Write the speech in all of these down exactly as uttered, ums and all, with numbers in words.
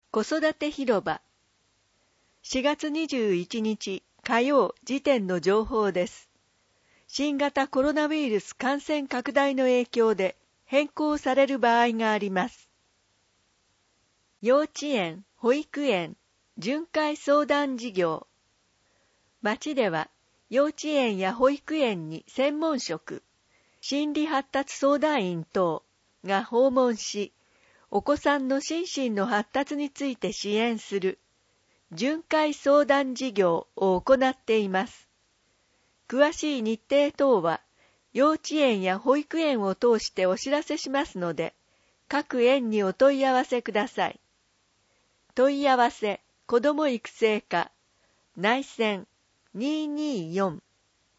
子育て広場。しがつにじゅういちにち火曜時点の情報です。新型コロナウイルス感染拡大の影響で変更される場合があります。幼稚園、保育園、巡回相談事業。町では幼稚園や保育園に専門職、心理発達相談員等が訪問し、お子さんの心身の発達について支援する巡回相談事業を行っています。詳しい日程等は幼稚園や保育園を通してお知らせしますので、各園にお問い合わせください。問い合わせ、子ども育成課、内線にーにーよん。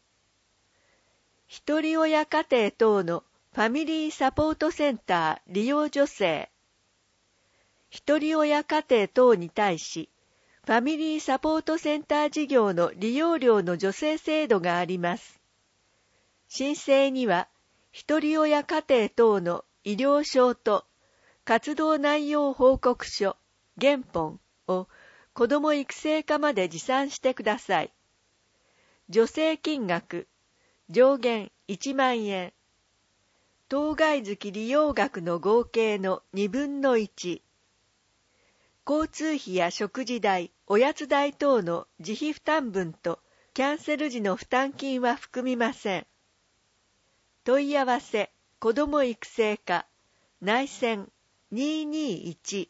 ひとり親家庭等のファミリーサポートセンター利用助成。ひとり親家庭等に対し、ファミリーサポートセンター事業の利用料の助成制度があります。申請には、ひとり親家庭等の医療証と活動内容報告書、原本を子ども育成課まで持参してください。助成金額、上限いちまんえん。当該月利用額の合計のにぶんのいち。交通費や食事代、おやつ代等の自費負担分とキャンセル時の負担金は含みません。問い合わせ、子ども育成課、内線にーにーいち。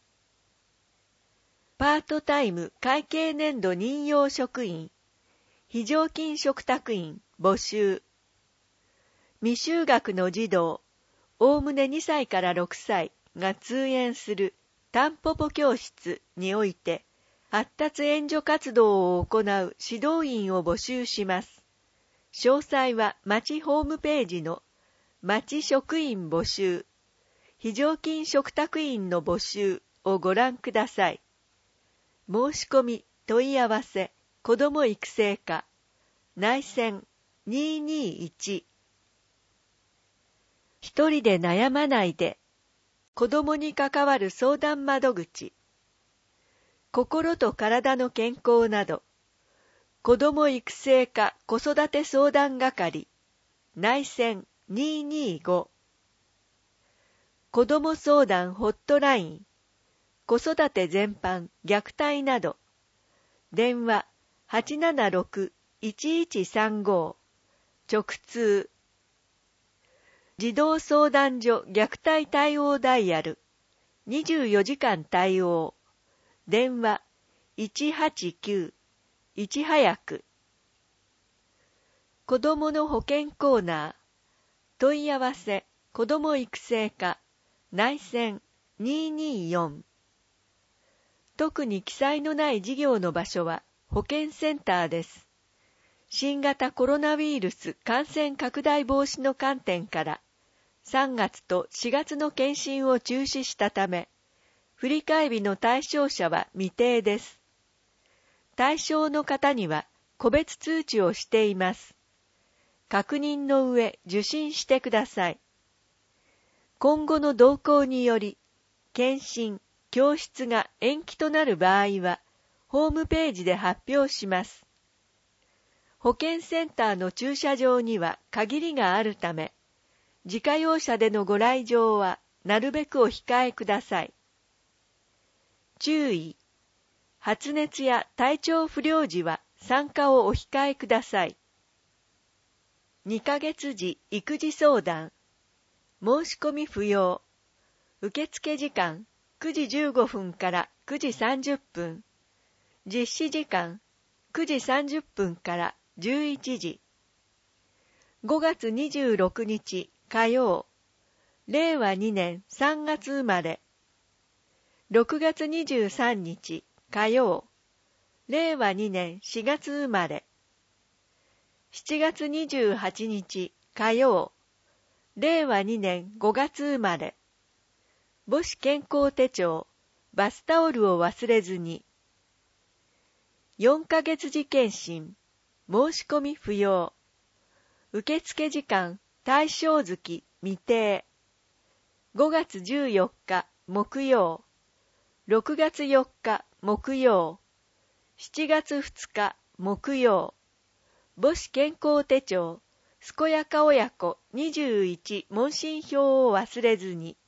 パートタイム会計年度任用職員、非常勤嘱託員募集。未就学の児童、おおむねにさいからろくさいが通園するタンポポ教室において、発達援助活動を行う指導員を募集します。詳細は町ホームページの町職員募集、非常勤嘱託員の募集をご覧ください。申し込み、問い合わせ、子ども育成課、内線にーにーいち。一人で悩まないで、子どもに関わる相談窓口、心と体の健康など、子ども育成課子育て相談係、内線にーにーご。子ども相談ホットライン、子育て全般、虐待など、電話 はちななろくいちいちさんご、直通。児童相談所虐待対応ダイヤル、にじゅうよじかん対応。電話いちはちきゅう、いち早く。子どもの保健コーナー、問い合わせ、子ども育成課、内線にーにーよん。特に記載のない事業の場所は保健センターです。新型コロナウイルス感染拡大防止の観点からさんがつとしがつの検診を中止したため、振り替え日の対象者は未定です。対象の方には個別通知をしています。確認の上受診してください。今後の動向により、検診、教室が延期となる場合は、ホームページで発表します。保健センターの駐車場には限りがあるため、自家用車でのご来場はなるべくお控えください。注意。発熱や体調不良時は参加をお控えください。にかげつじ育児相談。申し込み不要。受付時間くじじゅうごふんからくじさんじゅっぷん。実施時間くじさんじゅっぷんからじゅういちじ。ごがつにじゅうろくにち火曜。れいわにねんさんがつ生まれ。ろくがつにじゅうさんにち火曜。れいわにねんしがつ生まれ。しちがつにじゅうはちにち火曜。れいわにねんごがつ生まれ。母子健康手帳、バスタオルを忘れずに。よんかげつじ検診、申し込み不要。受付時間、対象月、未定。ごがつじゅうよっか木曜。 ろくがつよっか木曜、しちがつふつか木曜、母子健康手帳、健やか親子にじゅういち問診票を忘れずに。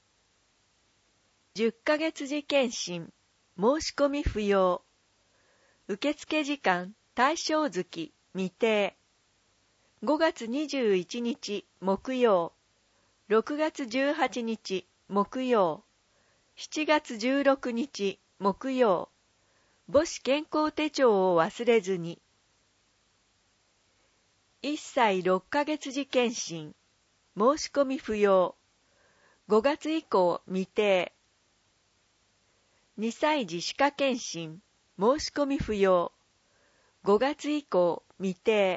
じゅっかげつ時検診、申し込み不要。受付時間、対象月、未定。ごがつにじゅういちにち木曜、ろくがつじゅうはちにち木曜、しちがつじゅうろくにち木曜、母子健康手帳を忘れずに。いっさいろっかげつ時検診、申し込み不要。ごがつ以降未定。にさい児歯科検診、申し込み不要。ごがつ以降未定。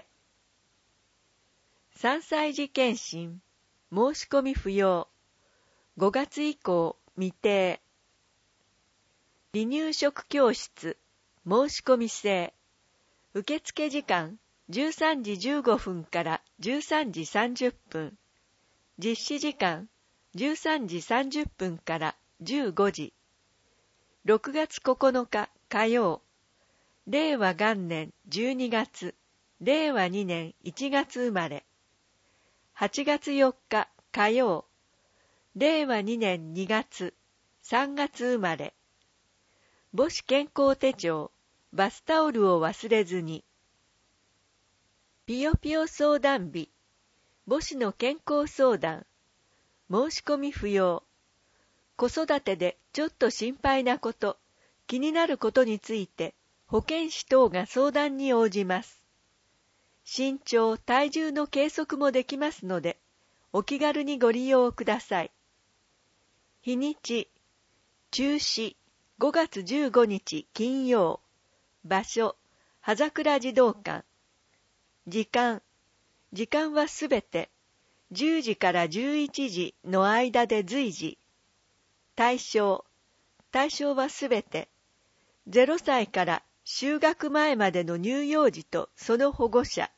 さんさい児検診、申し込み不要。ごがつ以降未定。離乳食教室、申し込み制。受付時間じゅうさんじじゅうごふんからじゅうさんじさんじゅっぷん。実施時間じゅうさんじさんじゅっぷんからじゅうごじ。ろくがつここのか火曜。れいわ元年じゅうにがつ、れいわにねんいちがつ生まれ。はちがつよっか火曜。れいわにねんにがつ、さんがつ生まれ。母子健康手帳、バスタオルを忘れずに。ぴよぴよ相談日、母子の健康相談。申し込み不要。子育てでちょっと心配なこと、気になることについて、保健師等が相談に応じます。身長、体重の計測もできますので、お気軽にご利用ください。日にち、中止、ごがつじゅうごにち金曜。場所、葉桜児童館。時間、時間はすべて、じゅうじからじゅういちじの間で随時。対象、対象はすべて、ゼロさいから就学前までの乳幼児とその保護者。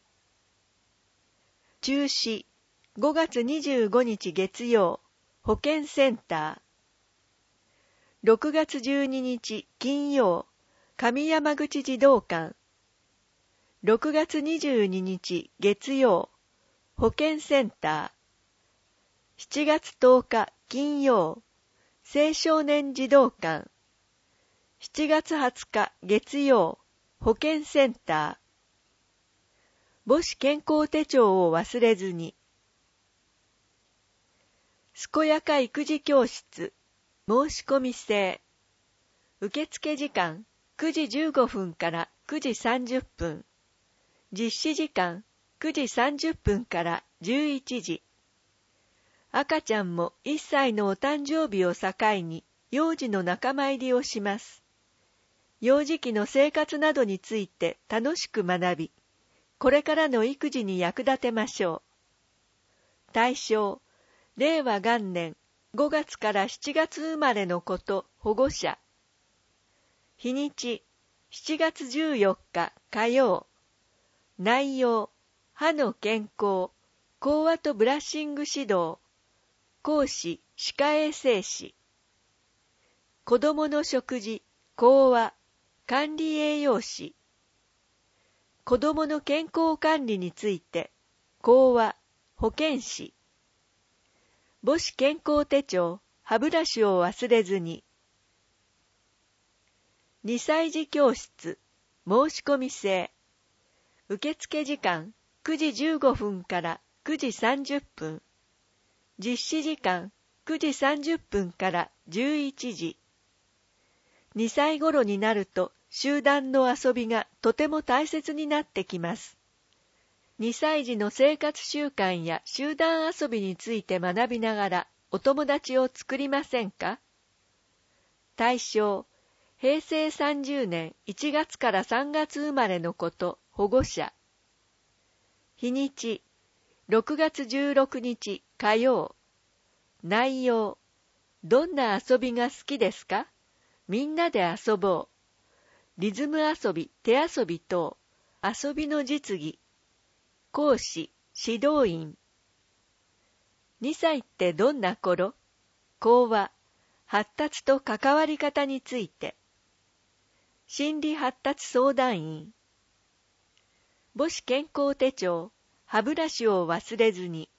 中止、ごがつにじゅうごにち月曜、保健センター。ろくがつじゅうににち金曜、上山口児童館。ろくがつにじゅうににち月曜、保健センター。しちがつとおか金曜、青少年児童館。しちがつはつか月曜、保健センター。母子健康手帳を忘れずに。健やか育児教室、申し込み制。受付時間くじじゅうごふんからくじさんじゅっぷん。実施時間くじさんじゅっぷんからじゅういちじ。赤ちゃんもいっさいのお誕生日を境に幼児の仲間入りをします。幼児期の生活などについて楽しく学び、これからの育児に役立てましょう。対象、れいわ元年ごがつからしちがつ生まれの子と保護者。日にち、しちがつじゅうよっか火曜。内容、歯の健康、講話とブラッシング指導。講師、歯科衛生士。子どもの食事、講話、管理栄養士。子どもの健康管理について、講話、保健師。母子健康手帳、歯ブラシを忘れずに。にさい児教室、申し込み制。受付時間くじじゅうごふんからくじさんじゅっぷん。実施時間くじさんじゅっぷんからじゅういちじ。にさい頃になると集団の遊びがとても大切になってきます。にさい児の生活習慣や集団遊びについて学びながらお友達を作りませんか？対象、へいせいさんじゅうねんいちがつからさんがつ生まれの子と保護者。日にち、ろくがつじゅうろくにち火曜。内容、どんな遊びが好きですか？みんなで遊ぼう。リズム遊び、手遊び等、遊びの実技。講師、指導員。にさいってどんな頃？講話、 発達と関わり方について。心理発達相談員。母子健康手帳、歯ブラシを忘れずに。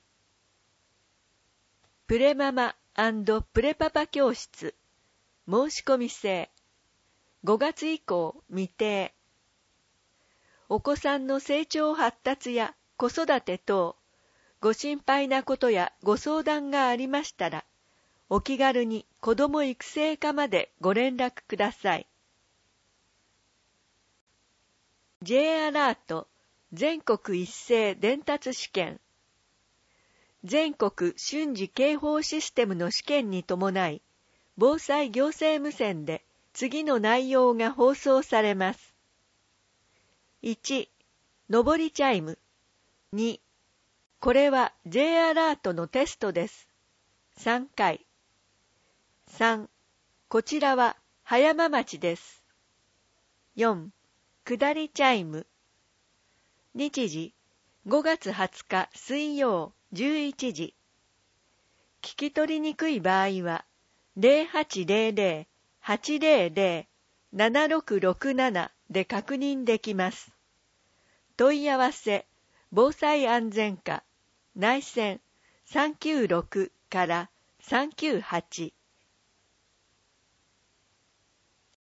プレママ&プレパパ教室、申し込み制。ごがつ以降未定。お子さんの成長発達や子育て等、ご心配なことやご相談がありましたら、お気軽に子ども育成課までご連絡ください。J アラート全国一斉伝達試験。全国瞬時警報システムの試験に伴い、防災行政無線で次の内容が放送されます。いち. 上りチャイム。に. これは J アラートのテストです。さんかい。さん. こちらは葉山町です。よん. 下りチャイム。日時ごがつはつか水曜じゅういちじ。聞き取りにくい場合は ゼロはちゼロゼロ はちゼロゼロ ななろくろくなな で確認できます。問い合わせ防災安全課内線さんきゅうろくからさんきゅうはち